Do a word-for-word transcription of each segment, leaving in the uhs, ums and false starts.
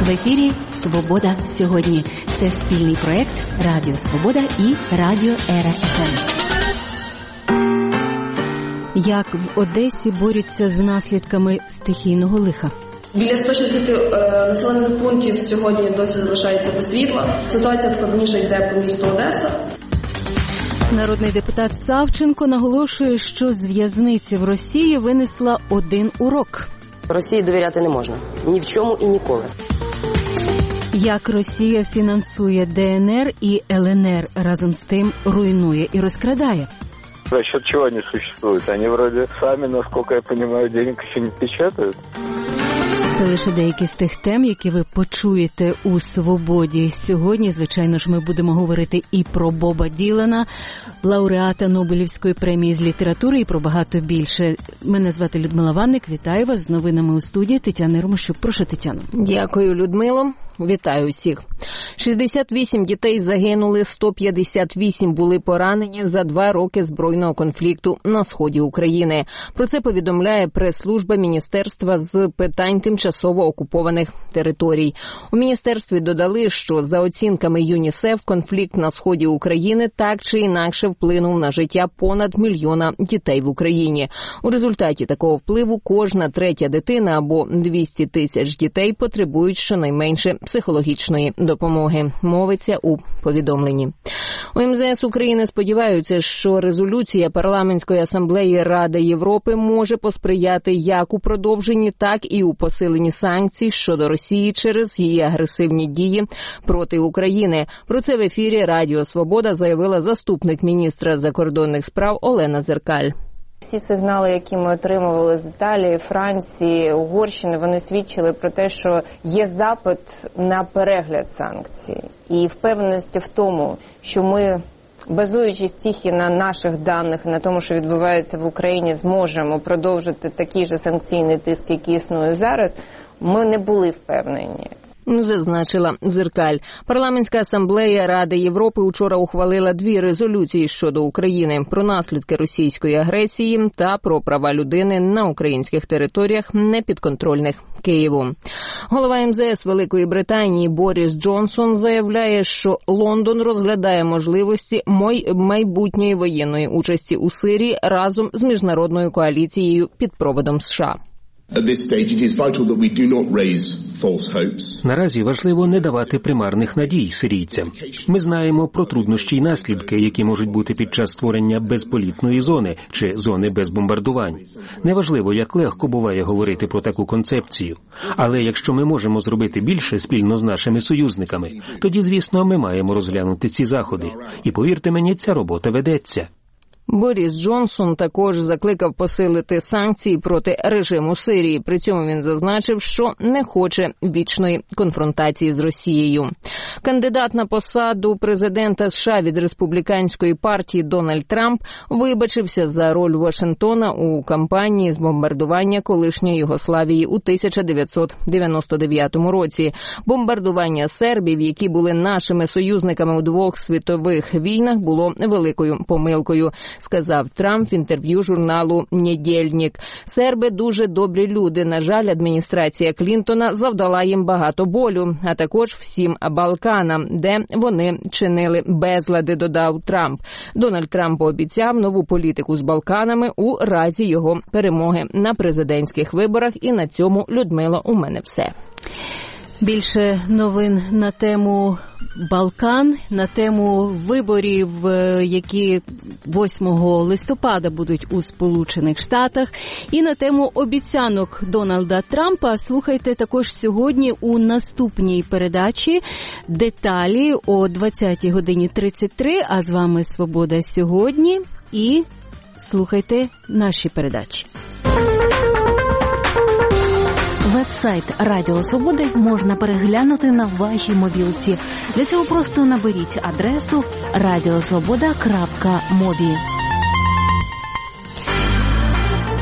В ефірі «Свобода сьогодні». Це спільний проєкт Радіо Свобода і Радіо Ера еф ем. Як в Одесі борються з наслідками стихійного лиха? Біля сто шістдесят е, населених пунктів сьогодні досі залишається без світла. Ситуація складніша йде по місту Одеса. Народний депутат Савченко наголошує, що з в'язниці в Росії винесла один урок. Росії довіряти не можна. Ні в чому і ніколи. Як Росія фінансує Де Ен Ер і Ел Ен Ер, разом з тим руйнує і розкрадає. За счет чего они существуют? Они вроде сами, насколько я понимаю, денег еще не печатают. Це лише деякі з тих тем, які ви почуєте у «Свободі». Сьогодні, звичайно ж, ми будемо говорити і про Боба Ділана, лауреата Нобелівської премії з літератури, і про багато більше. Мене звати Людмила Ванник. Вітаю вас з новинами у студії. Тетяна Ромощук. Прошу, Тетяно. Дякую, Людмило. Вітаю всіх. шістдесят вісім дітей загинули, сто п'ятдесят вісім були поранені за два роки збройного конфлікту на сході України. Про це повідомляє прес-служба Міністерства з питань тимчасово окупованих територій. У міністерстві додали, що за оцінками ЮНІСЕФ конфлікт на сході України так чи інакше вплинув на життя понад мільйона дітей в Україні. У результаті такого впливу кожна третя дитина або двісті тисяч дітей потребують щонайменше психологічної допомоги, мовиться у повідомленні. У Ем Зе Ес України сподіваються, що резолюція Парламентської асамблеї Ради Європи може посприяти як у продовженні, так і у посиленні санкцій щодо Росії через її агресивні дії проти України. Про це в ефірі Радіо Свобода заявила заступник міністра закордонних справ Олена Зеркаль. Всі сигнали, які ми отримували з Італії, Франції, Угорщини, вони свідчили про те, що є запит на перегляд санкцій. І впевненість в тому, що ми, базуючись тільки на наших даних, на тому, що відбувається в Україні, зможемо продовжити такий же санкційний тиск, який існує зараз, ми не були впевнені. Зазначила Зеркаль. Парламентська асамблея Ради Європи учора ухвалила дві резолюції щодо України про наслідки російської агресії та про права людини на українських територіях, непідконтрольних Києву. Голова Ем Зе Ес Великої Британії Боріс Джонсон заявляє, що Лондон розглядає можливості майбутньої воєнної участі у Сирії разом з міжнародною коаліцією під проводом США. Наразі важливо не давати примарних надій сирійцям. Ми знаємо про труднощі й наслідки, які можуть бути під час створення безполітної зони чи зони без бомбардувань. Неважливо, як легко буває говорити про таку концепцію. Але якщо ми можемо зробити більше спільно з нашими союзниками, тоді, звісно, ми маємо розглянути ці заходи. І повірте мені, ця робота ведеться. Боріс Джонсон також закликав посилити санкції проти режиму Сирії. При цьому він зазначив, що не хоче вічної конфронтації з Росією. Кандидат на посаду президента США від республіканської партії Дональд Трамп вибачився за роль Вашингтона у кампанії з бомбардування колишньої Югославії у тисяча дев'ятсот дев'яносто дев'ятому році. Бомбардування сербів, які були нашими союзниками у двох світових війнах, було великою помилкою, сказав Трамп в інтерв'ю журналу «Недільник». Серби дуже добрі люди. На жаль, адміністрація Клінтона завдала їм багато болю, а також всім Балканам, де вони чинили безлади, додав Трамп. Дональд Трамп пообіцяв нову політику з Балканами у разі його перемоги на президентських виборах. І на цьому, Людмила, у мене все. Більше новин на тему Балкан, на тему виборів, які восьмого листопада будуть у Сполучених Штатах, і на тему обіцянок Дональда Трампа слухайте також сьогодні у наступній передачі деталі о двадцятій годині тридцять три, а з вами «Свобода сьогодні», і слухайте наші передачі. Веб-сайт Радіо Свободи можна переглянути на вашій мобілці. Для цього просто наберіть адресу радіосвобода крапка мобі.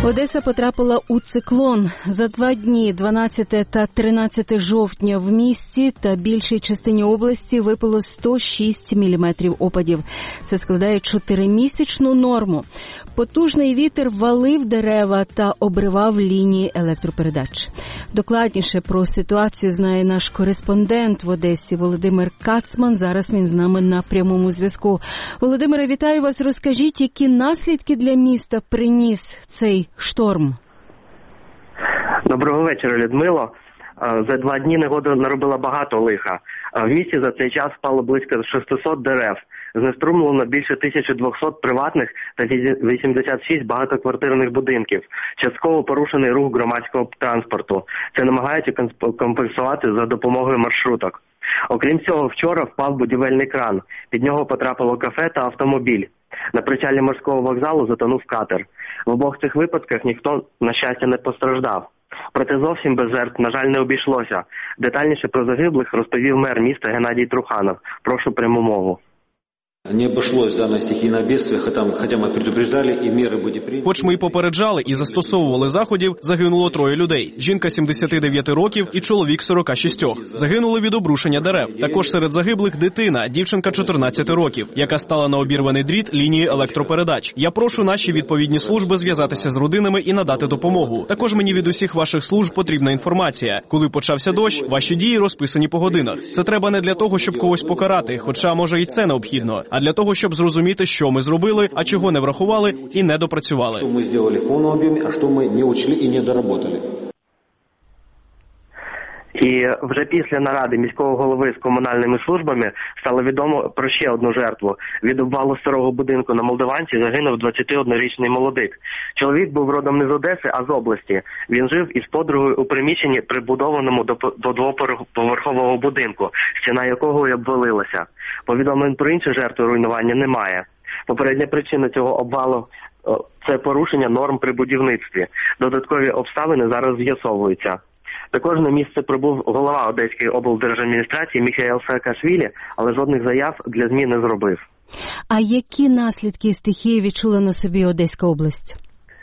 Одеса потрапила у циклон. За два дні, дванадцяте та тринадцяте жовтня, в місті та більшій частині області випало сто шість міліметрів опадів. Це складає чотиримісячну норму. Потужний вітер валив дерева та обривав лінії електропередач. Докладніше про ситуацію знає наш кореспондент в Одесі Володимир Кацман. Зараз він з нами на прямому зв'язку. Володимире, вітаю вас. Розкажіть, які наслідки для міста приніс цей шторм? Доброго вечора, Людмило. За два дні негода наробила багато лиха. В місті за цей час впало близько шістсот дерев. Знеструмлено більше тисяча двісті приватних та вісімдесят шість багатоквартирних будинків. Частково порушений рух громадського транспорту. Це намагаються компенсувати за допомогою маршруток. Окрім цього, вчора впав будівельний кран. Під нього потрапило кафе та автомобіль. На причалі морського вокзалу затонув катер. В обох цих випадках ніхто, на щастя, не постраждав. Проте зовсім без жертв, на жаль, не обійшлося. Детальніше про загиблих розповів мер міста Геннадій Труханов. Прошу пряму мову. Не обошлось дане стихійне бедствие, хоча ми предупреждали і міри будуть прийняті. Хоч ми й попереджали і застосовували заходів, загинуло троє людей. Жінка сімдесят дев'ять років і чоловік сорок шість. Загинули від обрушення дерев. Також серед загиблих дитина, дівчинка чотирнадцять років, яка стала на обірваний дріт лінії електропередач. Я прошу наші відповідні служби зв'язатися з родинами і надати допомогу. Також мені від усіх ваших служб потрібна інформація. Коли почався дощ, ваші дії розписані по годинах. Це треба не для того, щоб когось покарати, хоча, може, і це необхідно, а для того, щоб зрозуміти, що ми зробили, а чого не врахували і не допрацювали. Що ми зробили в повному об'ємі, а що ми не учли і не доработали. І вже після наради міського голови з комунальними службами стало відомо про ще одну жертву. Від обвалу старого будинку на Молдаванці загинув двадцятиоднорічний молодик. Чоловік був родом не з Одеси, а з області. Він жив із подругою у приміщенні, прибудованому до, до двоповерхового будинку, стіна якого й обвалилася. Повідомлень про інші жертви руйнування немає. Попередня причина цього обвалу – це порушення норм при будівництві. Додаткові обставини зараз з'ясовуються. Також на місце прибув голова Одеської облдержадміністрації Міхаїл Саакашвілі, але жодних заяв для ЗМІ не зробив. А які наслідки стихії відчула на собі Одеська область?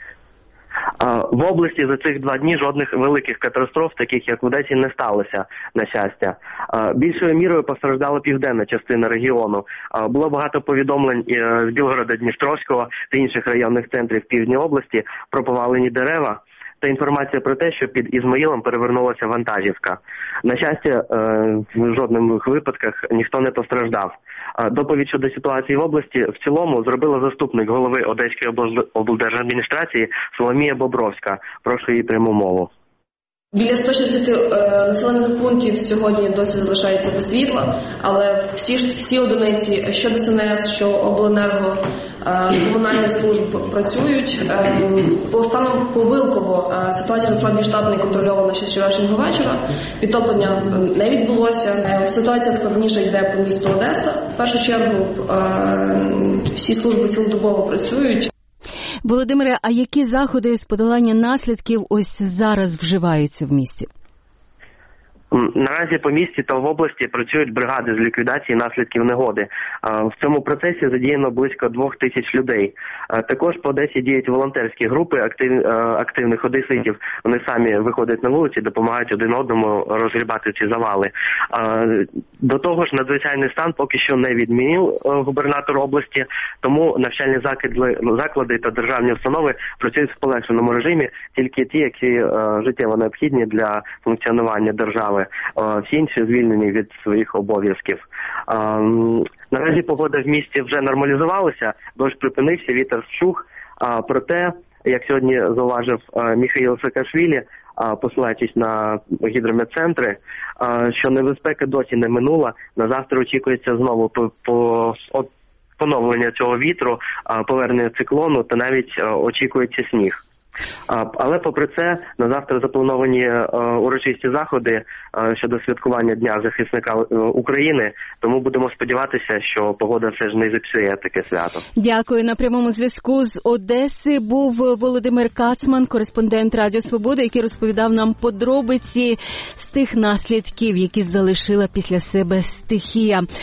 В області за цих два дні жодних великих катастроф, таких як в Одесі, не сталося, на щастя. Більшою мірою постраждала південна частина регіону. Було багато повідомлень з Білгорода-Дністровського та інших районних центрів півдня області про повалені дерева та інформація про те, що під Ізмаїлом перевернулася вантажівка. На щастя, в жодних випадках ніхто не постраждав. Доповідь щодо ситуації в області в цілому зробила заступник голови Одеської облдержадміністрації Соломія Бобровська. Прошу її пряму мову. Біля сто шістдесят е, населених пунктів сьогодні досі залишається без світла, але всі всі одиниці, що ДСНС, що обленерго, е, комунальні служби працюють. Е, по станом по Вилково е, ситуація насправді штатна і контрольована ще з вчорашнього вечора. Підтоплення не відбулося. Е, ситуація складніша йде по місту Одеса. В першу чергу е, всі служби цілодобово працюють. Володимире, а які заходи з подолання наслідків ось зараз вживаються в місті? Наразі по місті та в області працюють бригади з ліквідації наслідків негоди. В цьому процесі задіяно близько двох тисяч людей. Також по Одесі діють волонтерські групи актив, активних одеситів. Вони самі виходять на вулиці, допомагають один одному розгрібати ці завали. До того ж, надзвичайний стан поки що не відмінив губернатор області, тому навчальні заклади та державні установи працюють в полегшеному режимі, тільки ті, які життєво необхідні для функціонування держави. Всі інші звільнені від своїх обов'язків. Наразі погода в місті вже нормалізувалася, дощ припинився, вітер вщух. Проте, як сьогодні зауважив Міхаїл Саакашвілі, посилаючись на гідрометцентри, що небезпека досі не минула. На завтра очікується знову по, по, поновлення цього вітру, повернення циклону та навіть очікується сніг. Але попри це, на завтра заплановані урочисті заходи щодо святкування Дня захисника України, тому будемо сподіватися, що погода все ж не зіпсує таке свято. Дякую. На прямому зв'язку з Одеси був Володимир Кацман, кореспондент Радіо Свобода, який розповідав нам подробиці з тих наслідків, які залишила після себе стихія.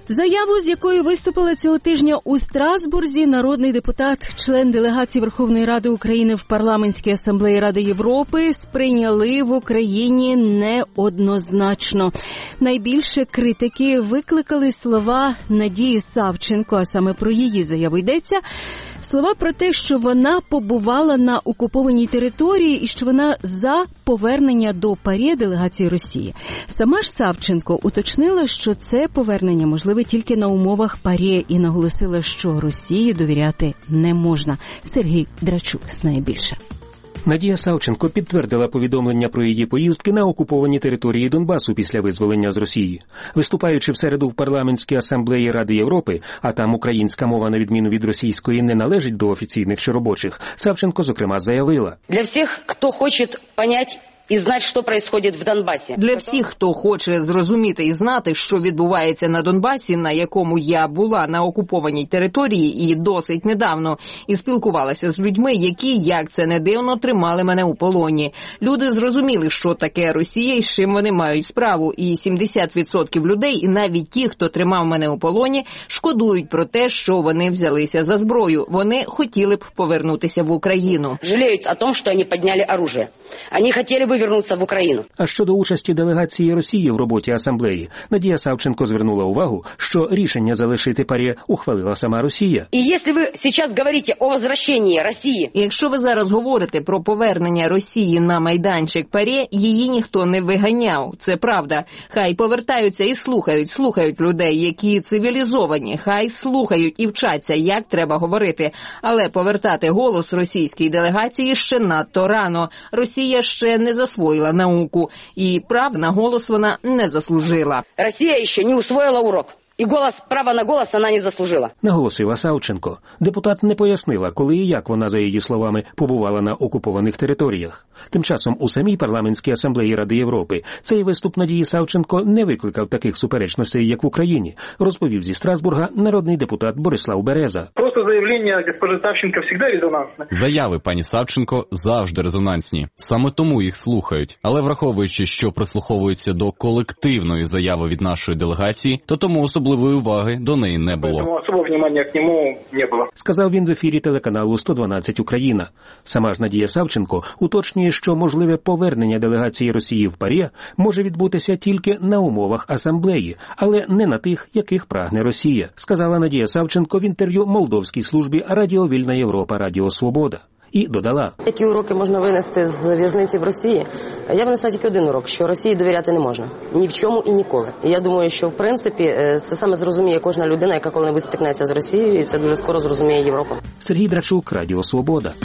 Заяву, з якою виступила цього тижня у Страсбурзі, народний депутат, член делегації Верховної Ради України в Парламентській асамблеї Ради Європи, сприйняли в Україні неоднозначно. Найбільше критики викликали слова Надії Савченко, а саме про її заяву йдеться. Слова про те, що вона побувала на окупованій території і що вона за повернення до ПАРЄ делегації Росії. Сама ж Савченко уточнила, що це повернення можливе тільки на умовах ПАРЄ і наголосила, що Росії довіряти не можна. Сергій Драчук знає більше. Надія Савченко підтвердила повідомлення про її поїздки на окуповані території Донбасу після визволення з Росії. Виступаючи в середу в Парламентській асамблеї Ради Європи, а там українська мова, на відміну від російської, не належить до офіційних чи робочих, Савченко, зокрема, заявила: «Для всіх, хто хоче понять і знати, що відбувається в Донбасі. Для всіх, хто хоче зрозуміти і знати, що відбувається на Донбасі, на якому я була на окупованій території і досить недавно, і спілкувалася з людьми, які, як це не дивно, тримали мене у полоні. Люди зрозуміли, що таке Росія і з чим вони мають справу. І сімдесят відсотків людей, і навіть ті, хто тримав мене у полоні, шкодують про те, що вони взялися за зброю. Вони хотіли б повернутися в Україну. Жаліють о тому, що вони підняли оружие. Вони хотіли б повернутися в Україну». А щодо участі делегації Росії в роботі асамблеї, Надія Савченко звернула увагу, що рішення залишити ПАРЄ ухвалила сама Росія. І якщо ви зараз говорите о возвращенні Росії... І якщо ви зараз говорите про повернення Росії на майданчик ПАРЄ, її ніхто не виганяв. Це правда. Хай повертаються і слухають, слухають людей, які цивілізовані. Хай слухають і вчаться, як треба говорити. Але повертати голос російській делегації ще надто рано. Росія ще не засвоїла науку, і прав на голос вона не заслужила. Росія ще не усвоїла урок. І голос, право на голос вона не заслужила. Наголосила Савченко. Депутат не пояснила, коли і як вона, за її словами, побувала на окупованих територіях. Тим часом у самій Парламентській асамблеї Ради Європи цей виступ Надії Савченко не викликав таких суперечностей, як в Україні, розповів зі Страсбурга народний депутат Борислав Береза. Просто заявлення госпожи Савченко завжди резонансне. Заяви пані Савченко завжди резонансні. Саме тому їх слухають. Але враховуючи, що прислуховуються до колективної заяви від нашої делегації, то тому особливої уваги до неї не було. Тому особливого внимання к нему не було. Сказав він в ефірі телеканалу сто дванадцять Україна. Сама ж Надія Савченко уточнює, що можливе повернення делегації Росії в ПАРЄ може відбутися тільки на умовах асамблеї, але не на тих, яких прагне Росія, сказала Надія Савченко в інтерв'ю молдовській службі Радіо Вільна Європа, Радіо Свобода. І додала: які уроки можна винести з в'язниці в Росії? Я винесла тільки один урок, що Росії довіряти не можна. Ні в чому і ніколи. І я думаю, що в принципі це саме зрозуміє кожна людина, яка коли-небудь стикнеться з Росією, і це дуже скоро зрозуміє Європа. Сергій Драчук, Радіо Свобода.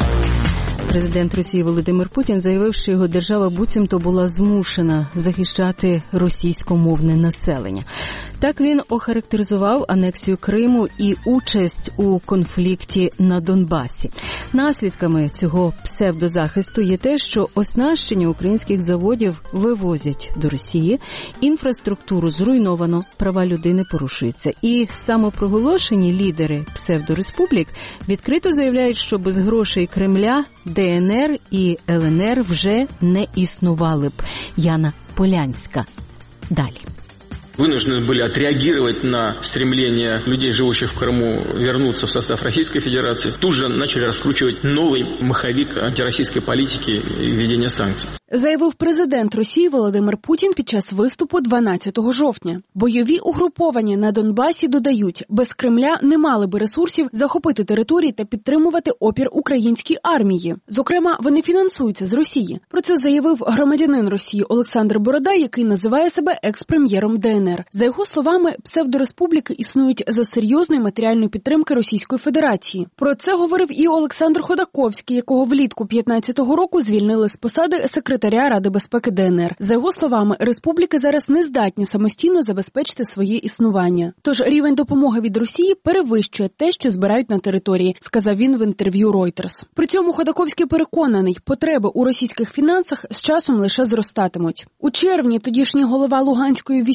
Президент Росії Володимир Путін заявив, що його держава буцімто була змушена захищати російськомовне населення. Так він охарактеризував анексію Криму і участь у конфлікті на Донбасі. Наслідками цього псевдозахисту є те, що оснащення українських заводів вивозять до Росії, інфраструктуру зруйновано, права людини порушуються. І самопроголошені лідери псевдореспублік відкрито заявляють, що без грошей Кремля ДНР і ЛНР вже не існували б. Яна Полянська. Далі. Вынуждены были отреагировать на стремление людей, живущих в Крыму, вернуться в состав Российской Федерации. Тут же начали раскручивать новый маховик антироссийской политики и введения санкций. Заявив президент Росії Володимир Путін під час виступу дванадцятого жовтня. Бойові угруповання на Донбасі додають, без Кремля не мали би ресурсів захопити території та підтримувати опір українській армії. Зокрема, вони фінансуються з Росії. Про це заявив громадянин Росії Олександр Бородай, який називає себе екс-прем'єром ДНР. За його словами, псевдореспубліки існують за серйозної матеріальної підтримки Російської Федерації. Про це говорив і Олександр Ходаковський, якого влітку п'ятнадцятого року звільнили з посади секретаря Ради безпеки ДНР. За його словами, республіки зараз не здатні самостійно забезпечити своє існування. Тож рівень допомоги від Росії перевищує те, що збирають на території, сказав він в інтерв'ю Reuters. При цьому Ходаковський переконаний, потреби у російських фінансах з часом лише зростатимуть. У червні тодішній голова Луганської військово-цивільної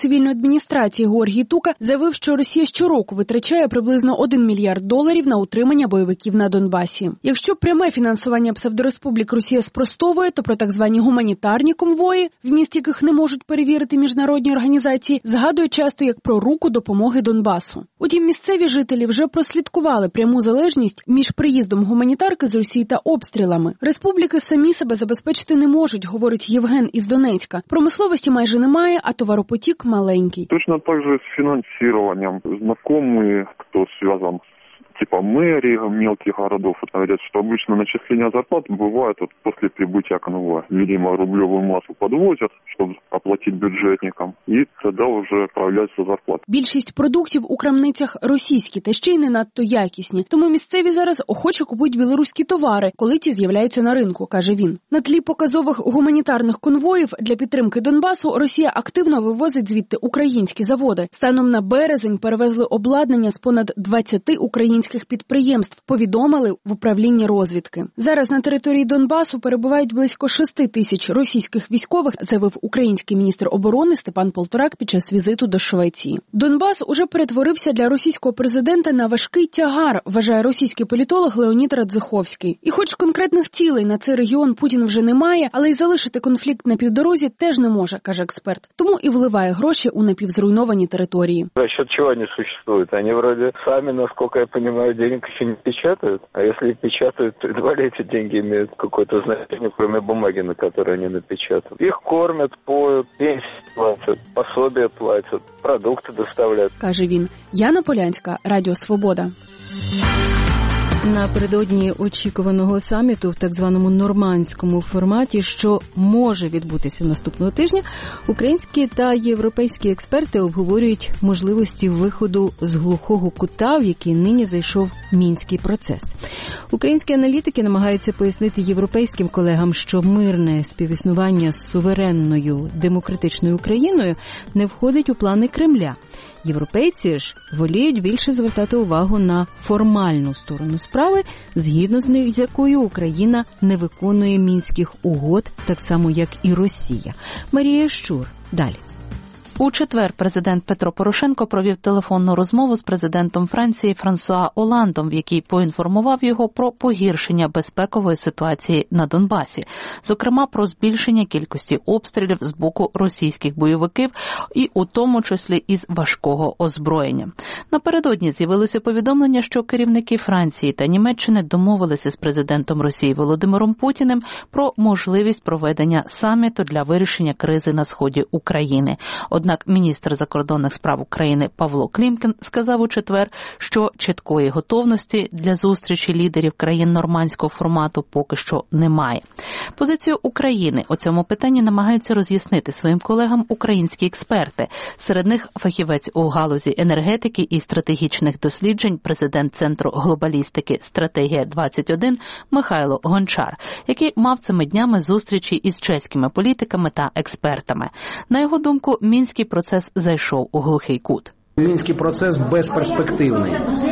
цивільної адміністрації Георгій Тука заявив, що Росія щороку витрачає приблизно один мільярд доларів на утримання бойовиків на Донбасі. Якщо пряме фінансування псевдореспублік Росія спростовує, то про так звані гуманітарні конвої, вміст яких не можуть перевірити міжнародні організації, згадує часто як про руку допомоги Донбасу. Утім, місцеві жителі вже прослідкували пряму залежність між приїздом гуманітарки з Росії та обстрілами. Республіки самі себе забезпечити не можуть, говорить Євген із Донецька. Промисловості майже немає, а товаропотік маленький. Точно так же з фінансуванням. Знайомі, хто зв'язаний типа мэрии мелких городов, говорят, что обычно начисление зарплат бывает вот после прибытия конвоя. Видимо, рублевую массу подвозят, чтобы оплатить бюджетникам, і тоді вже відправляються зарплати. Більшість продуктів у крамницях російські та ще й не надто якісні. Тому місцеві зараз охоче купують білоруські товари, коли ті з'являються на ринку, каже він. На тлі показових гуманітарних конвоїв для підтримки Донбасу Росія активно вивозить звідти українські заводи. Станом на березень перевезли обладнання з понад двадцяти українських підприємств, повідомили в управлінні розвідки. Зараз на території Донбасу перебувають близько шести тисяч російських військових, заявив український міністр оборони Степан Полторак під час візиту до Швеції. Донбас уже перетворився для російського президента на важкий тягар, вважає російський політолог Леонід Радзиховський. І хоч конкретних цілей на цей регіон Путін вже не має, але й залишити конфлікт на півдорозі теж не може, каже експерт. Тому і вливає гроші у напівзруйновані території. За счет чего они существуют? Они вроде сами, насколько я понимаю, денег еще не печатают, а если печатают, то едва ли эти деньги имеют какое-то значение, кроме бумаги, на которой они напечатают. Их кормят, поют, пенсии платят, пособия платят, продукты доставляют. Каже він. Яна Полянська, Радіо Свобода. Напередодні очікуваного саміту в так званому нормандському форматі, що може відбутися наступного тижня, українські та європейські експерти обговорюють можливості виходу з глухого кута, в який нині зайшов мінський процес. Українські аналітики намагаються пояснити європейським колегам, що мирне співіснування з суверенною демократичною Україною не входить у плани Кремля. Європейці ж воліють більше звертати увагу на формальну сторону справи, згідно з них, з якою Україна не виконує мінських угод, так само, як і Росія. Марія Щур. Далі. У четвер президент Петро Порошенко провів телефонну розмову з президентом Франції Франсуа Оландом, в якій поінформував його про погіршення безпекової ситуації на Донбасі, зокрема про збільшення кількості обстрілів з боку російських бойовиків і у тому числі із важкого озброєння. Напередодні з'явилося повідомлення, що керівники Франції та Німеччини домовилися з президентом Росії Володимиром Путіним про можливість проведення саміту для вирішення кризи на сході України. Однак міністр закордонних справ України Павло Клімкін сказав у четвер, що чіткої готовності для зустрічі лідерів країн нормандського формату поки що немає. Позицію України у цьому питанні намагаються роз'яснити своїм колегам українські експерти. Серед них фахівець у галузі енергетики і стратегічних досліджень, президент Центру глобалістики «Стратегія двадцять один» Михайло Гончар, який мав цими днями зустрічі із чеськими політиками та експертами. На його думку, мінський процес зайшов у глухий кут. Мінський процес безперспективний.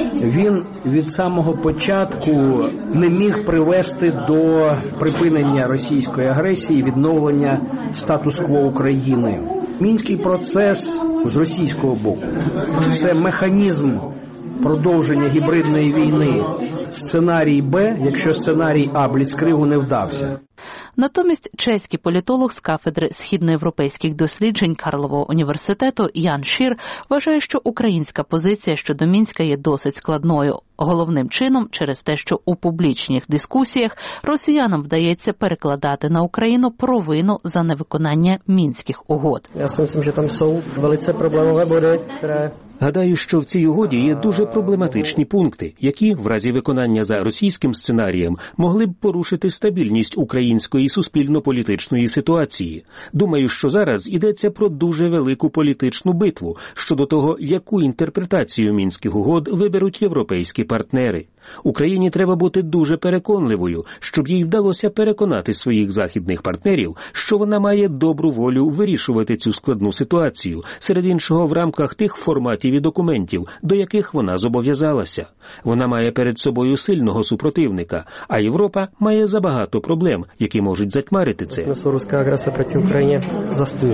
Він від самого початку не міг привести до припинення російської агресії, відновлення статус-кво України. Мінський процес з російського боку – це механізм продовження гібридної війни. Сценарій Б, якщо сценарій А Бліцкригу не вдався. Натомість чеський політолог з кафедри східноєвропейських досліджень Карлового університету Ян Шір вважає, що українська позиція щодо Мінська є досить складною. Головним чином через те, що у публічних дискусіях росіянам вдається перекладати на Україну провину за невиконання мінських угод. Я myslím, що там є велице проблемові боди, які... Гадаю, що в цій угоді є дуже проблематичні пункти, які, в разі виконання за російським сценарієм, могли б порушити стабільність української суспільно-політичної ситуації. Думаю, що зараз йдеться про дуже велику політичну битву щодо того, яку інтерпретацію мінських угод виберуть європейські партнери. Україні треба бути дуже переконливою, щоб їй вдалося переконати своїх західних партнерів, що вона має добру волю вирішувати цю складну ситуацію, серед іншого в рамках тих форматів і документів, до яких вона зобов'язалася. Вона має перед собою сильного супротивника, а Європа має забагато проблем, які можуть затьмарити це. Руська агресія проти України застине.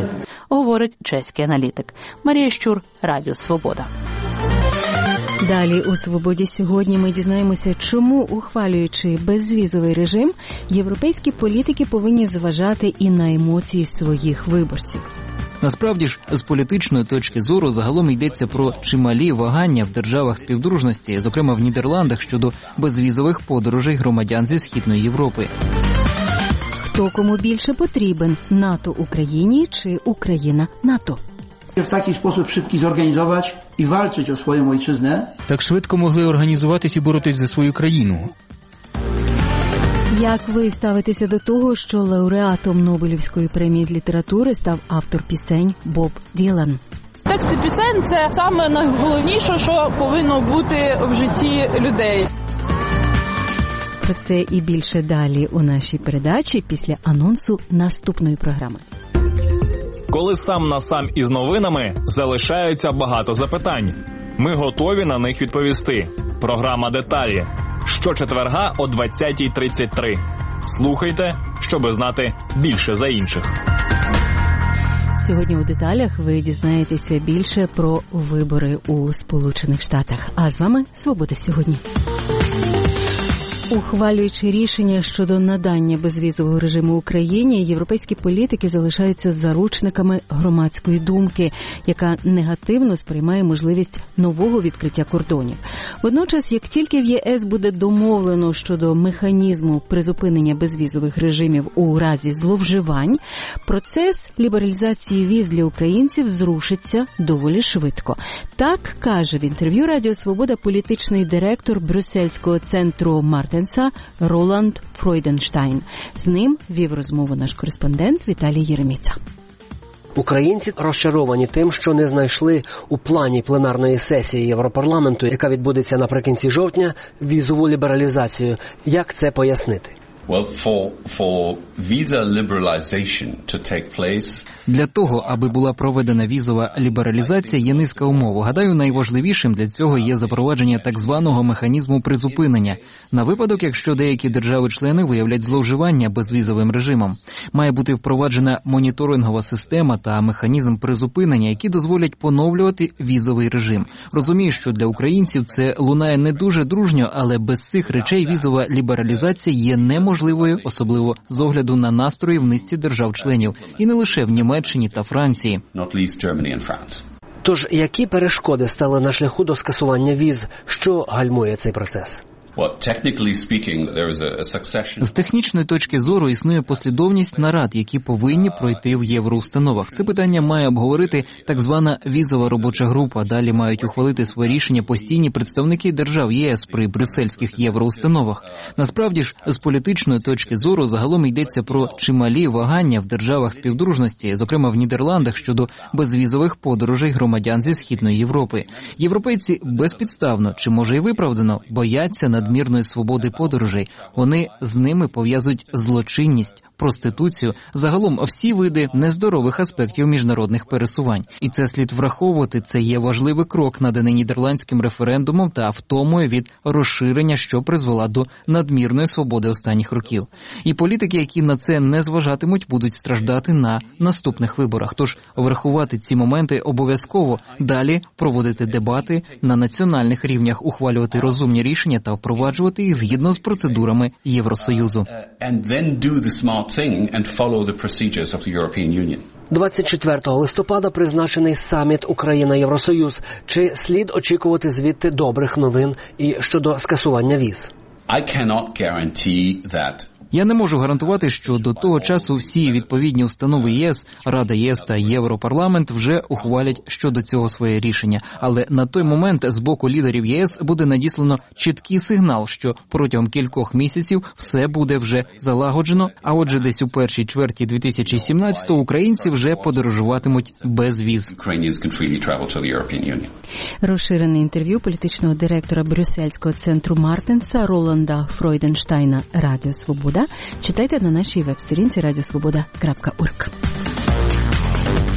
говорить чеський аналітик. Марія Щур, Радіо Свобода. Далі у «Свободі» сьогодні ми дізнаємося, чому, ухвалюючи безвізовий режим, європейські політики повинні зважати і на емоції своїх виборців. Насправді ж, з політичної точки зору загалом йдеться про чималі вагання в державах співдружності, зокрема в Нідерландах, щодо безвізових подорожей громадян зі Східної Європи. Хто кому більше потрібен – НАТО Україні чи Україна НАТО? W taki sposób szybki zorganizować i walczyć o swoją ojczyznę. Так швидко могли організуватись і боротись за свою країну. Як ви ставитеся до того, що лауреатом Нобелівської премії з літератури став автор пісень Боб Ділан? Тексти пісень – це саме найголовніше, що повинно бути в житті людей. Про це і більше далі у нашій передачі після анонсу наступної програми. Коли сам на сам із новинами, залишається багато запитань. Ми готові на них відповісти. Програма «Деталі». Щочетверга о двадцятій тридцять три. Слухайте, щоби знати більше за інших. Сьогодні у деталях ви дізнаєтеся більше про вибори у Сполучених Штатах. А з вами «Свобода сьогодні». Ухвалюючи рішення щодо надання безвізового режиму Україні, європейські політики залишаються заручниками громадської думки, яка негативно сприймає можливість нового відкриття кордонів. Водночас, як тільки в ЄС буде домовлено щодо механізму призупинення безвізових режимів у разі зловживань, процес лібералізації віз для українців зрушиться доволі швидко. Так каже в інтерв'ю Радіо Свобода політичний директор Брюссельського центру Мартен Роланд Фройденштайн. З ним вів розмову наш кореспондент Віталій Єреміця. Українці розчаровані тим, що не знайшли у плані пленарної сесії Європарламенту, яка відбудеться наприкінці жовтня, візову лібералізацію. Як це пояснити? Well, for, for visa liberalization to take place... Для того, аби була проведена візова лібералізація, є низка умов. Гадаю, найважливішим для цього є запровадження так званого механізму призупинення. На випадок, якщо деякі держави-члени виявлять зловживання безвізовим режимом. Має бути впроваджена моніторингова система та механізм призупинення, які дозволять поновлювати візовий режим. Розумію, що для українців це лунає не дуже дружньо, але без цих речей візова лібералізація є неможливою, особливо з огляду на настрої в низці держав-членів. І не лише в Німеччині та Франції. Тож, які перешкоди стали на шляху до скасування віз? Що гальмує цей процес? З технічної точки зору існує послідовність нарад, які повинні пройти в євроустановах. Це питання має обговорити так звана візова робоча група. Далі мають ухвалити своє рішення постійні представники держав ЄС при брюссельських євроустановах. Насправді ж, з політичної точки зору загалом йдеться про чималі вагання в державах співдружності, зокрема в Нідерландах, щодо безвізових подорожей громадян зі Східної Європи. Європейці безпідставно, чи може і виправдано, бояться на надмірної свободи подорожей. Вони з ними пов'язують злочинність, проституцію, загалом всі види нездорових аспектів міжнародних пересувань. І це слід враховувати, це є важливий крок, наданий нідерландським референдумом та втомою від розширення, що призвела до надмірної свободи останніх років. І політики, які на це не зважатимуть, будуть страждати на наступних виборах. Тож врахувати ці моменти обов'язково, далі проводити дебати на національних рівнях, ухвалювати розумні рішення та впроваджувати їх згідно з процедурами Євросоюзу. двадцять четвертого листопада призначений саміт Україна-Євросоюз. Чи слід очікувати звідти добрих новин і щодо скасування віз? I cannot guarantee that. Я не можу гарантувати, що до того часу всі відповідні установи ЄС, Рада ЄС та Європарламент вже ухвалять щодо цього своє рішення. Але на той момент з боку лідерів ЄС буде надіслано чіткий сигнал, що протягом кількох місяців все буде вже залагоджено, а отже десь у першій чверті дві тисячі сімнадцятого українці вже подорожуватимуть без віз. Розширене інтерв'ю політичного директора Брюссельського центру Мартенса Роланда Фройденштайна «Радіо Свобода» читайте на нашій веб-сторінці радіосвобода крапка орг.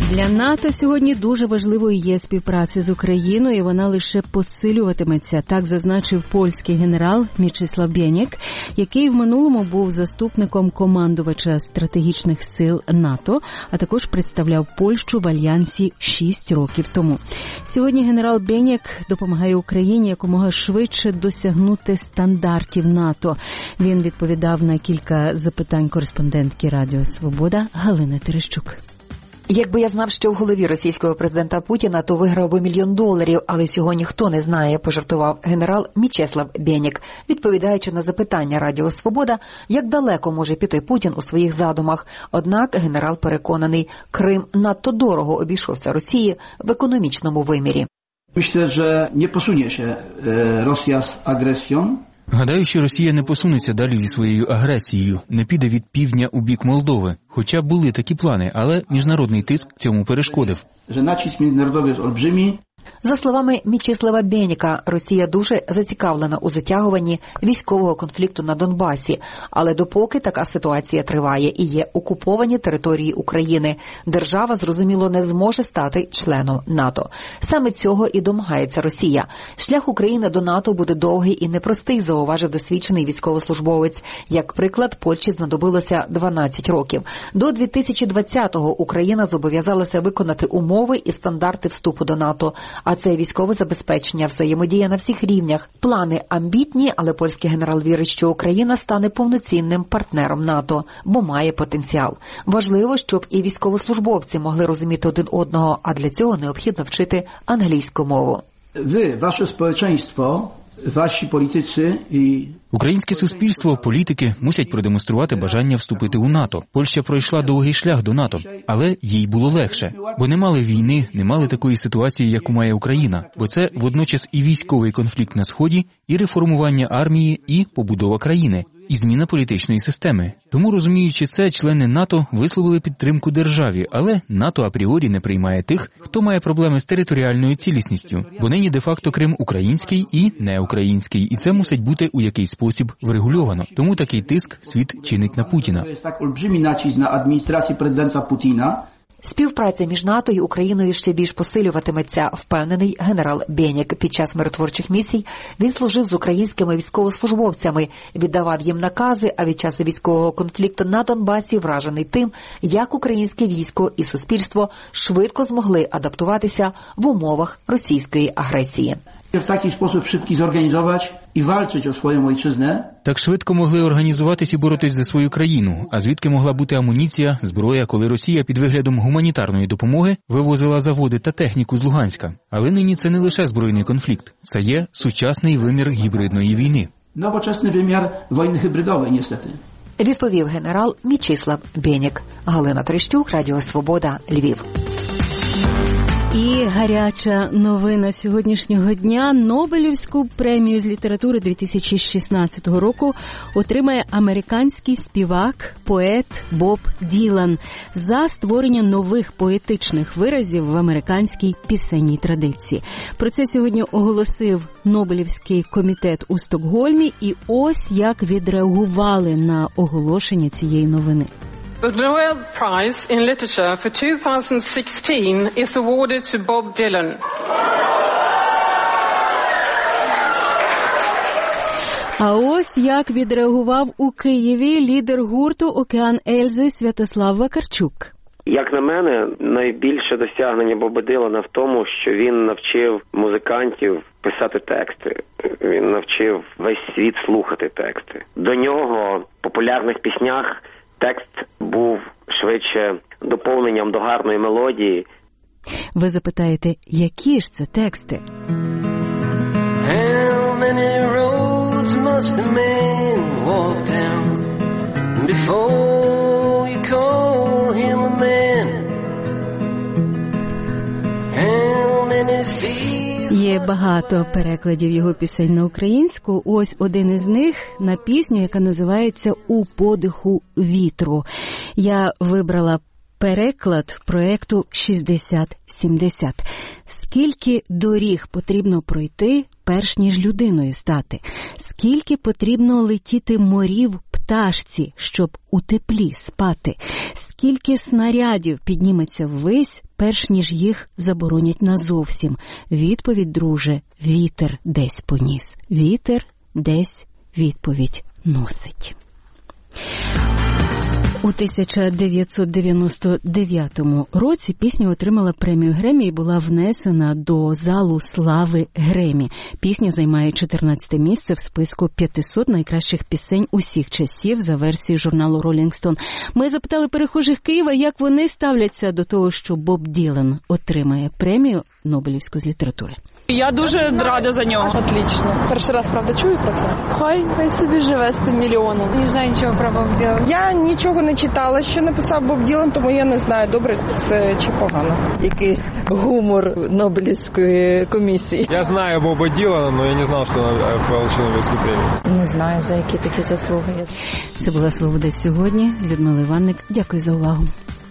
Для НАТО сьогодні дуже важливою є співпраця з Україною, і вона лише посилюватиметься, так зазначив польський генерал Мічеслав Бєнєк, який в минулому був заступником командувача стратегічних сил НАТО, а також представляв Польщу в альянсі шість років тому. Сьогодні генерал Бєнєк допомагає Україні якомога швидше досягнути стандартів НАТО. Він відповідав на кілька запитань кореспондентки Радіо Свобода Галини Терещук. Якби я знав, що в голові російського президента Путіна, то виграв би мільйон доларів, але цього ніхто не знає, пожартував генерал Мічеслав Бєнєк, відповідаючи на запитання Радіо Свобода, як далеко може піти Путін у своїх задумах. Однак генерал переконаний, Крим надто дорого обійшовся Росії в економічному вимірі. Myślę, że nie posunie się Rosja z agresją. Гадаю, що Росія не посунеться далі зі своєю агресією, не піде від півдня у бік Молдови. Хоча були такі плани, але міжнародний тиск цьому перешкодив. Że nacisk międzynarodowy jest olbrzymi. За словами Мічеслава Бєнєка, Росія дуже зацікавлена у затягуванні військового конфлікту на Донбасі. Але допоки така ситуація триває і є окуповані території України, держава, зрозуміло, не зможе стати членом НАТО. Саме цього і домагається Росія. Шлях України до НАТО буде довгий і непростий, зауважив досвідчений військовослужбовець. Як приклад, Польщі знадобилося дванадцять років. До дві тисячі двадцятого Україна зобов'язалася виконати умови і стандарти вступу до НАТО. А це військове забезпечення, взаємодія на всіх рівнях. Плани амбітні, але польський генерал вірить, що Україна стане повноцінним партнером НАТО, бо має потенціал. Важливо, щоб і військовослужбовці могли розуміти один одного, а для цього необхідно вчити англійську мову. Ви, ваше суспільство, ваші політиці і... Українське суспільство, політики мусять продемонструвати бажання вступити у НАТО. Польща пройшла довгий шлях до НАТО, але їй було легше. Бо не мали війни, не мали такої ситуації, яку має Україна. Бо це водночас і військовий конфлікт на Сході, і реформування армії, і побудова країни, і зміна політичної системи. Тому, розуміючи це, члени НАТО висловили підтримку державі, але НАТО апріорі не приймає тих, хто має проблеми з територіальною цілісністю. Бо нині де-факто Крим український і неукраїнський, і це мусить бути у якийсь спосіб врегульовано. Тому такий тиск світ чинить на Путіна. Є так олбrzymий натиск на адміністрацію президента Путіна. Співпраця між НАТО і Україною ще більш посилюватиметься, впевнений генерал Бєнєк. Під час миротворчих місій він служив з українськими військовослужбовцями, віддавав їм накази, а від часу військового конфлікту на Донбасі вражений тим, як українське військо і суспільство швидко змогли адаптуватися в умовах російської агресії. В такий спосіб швидко зорганізувати і walczyć o swoją ojczyznę. Так швидко могли організуватись і боротись за свою країну. А звідки могла бути амуніція, зброя, коли Росія під виглядом гуманітарної допомоги вивозила заводи та техніку з Луганська? Але нині це не лише збройний конфлікт. Це є сучасний вимір гібридної війни. Новочасний вимір війни гібридової, niestety. Відповів генерал Мічеслав Бєнєк. Галина Терещук, Радіо Свобода, Львів. І гаряча новина сьогоднішнього дня. Нобелівську премію з літератури дві тисячі шістнадцятого року отримає американський співак, поет Боб Ділан за створення нових поетичних виразів в американській пісенній традиції. Про це сьогодні оголосив Нобелівський комітет у Стокгольмі, і ось як відреагували на оголошення цієї новини. The Nobel Prize in Literature for two thousand sixteen is awarded to Bob Dylan. А ось як відреагував у Києві лідер гурту «Океан Ельзи» Святослав Вакарчук. Як на мене, найбільше досягнення Боба Дилана в тому, що він навчив музикантів писати тексти. Він навчив весь світ слухати тексти. До нього в популярних піснях текст був швидше доповненням до гарної мелодії. Ви запитаєте, які ж це тексти? How many roads must a man walk down before you call him a man? How many seas? Є багато перекладів його пісень на українську. Ось один із них на пісню, яка називається «У подиху вітру». Я вибрала переклад проєкту шістдесят сімдесят. Скільки доріг потрібно пройти, перш ніж людиною стати? Скільки потрібно летіти морів, пташці, щоб у теплі спати? Скільки снарядів підніметься ввись, перш ніж їх заборонять назовсім? Відповідь, друже, вітер десь поніс. Вітер десь відповідь носить. У тисяча дев'ятсот дев'яносто дев'ятому році пісня отримала премію Греммі і була внесена до залу слави Греммі. Пісня займає чотирнадцяте місце в списку п'ятисот найкращих пісень усіх часів за версією журналу Rolling Stone. Ми запитали перехожих Києва, як вони ставляться до того, що Боб Ділан отримає премію Нобелівську з літератури. Я дуже рада за нього. Отлично. Перший раз, правда, чую про це. Хай, хай собі живе з тим мільйоном. Не знаю нічого про Боб Ділан. Я нічого не читала, що написав Боб Ділан, тому я не знаю, добре це чи погано. Якийсь гумор Нобелівської комісії. Я знаю Боба Ділана, але я не знав, що він отримав Нобелівську премію. Не знаю, за які такі заслуги. Це була «Слово десь сьогодні» з Людмилою Іванник. Дякую за увагу.